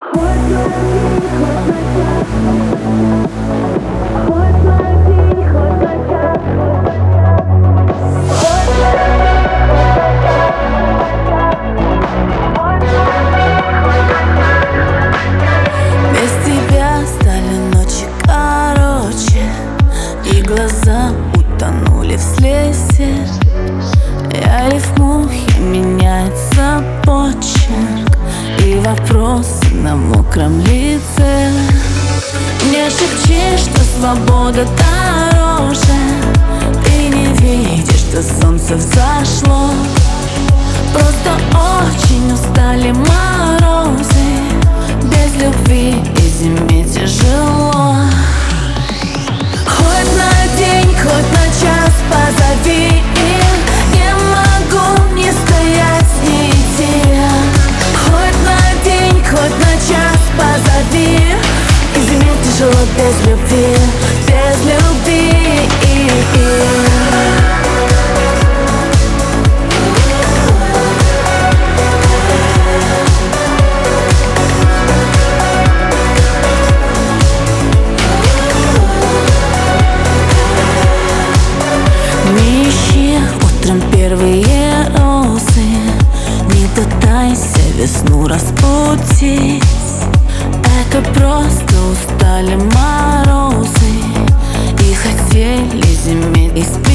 Глаза утонули в слезе. Я рифмую, меняется почерк, и вопросы на мокром лице. Мне шепчешь, что свобода дороже. Ты не видишь, что солнце взошло. Просто очень устали морозы. Без любви и зиме тяжело. Хоть на день, хоть на час позови. Не могу не стоять, не идти. Хоть на день, хоть на час позови. И зиме тяжело без любви, без любви. Утром первые розы. Не пытайся весну распутить. Это просто устали морозы и хотели зиме испортить.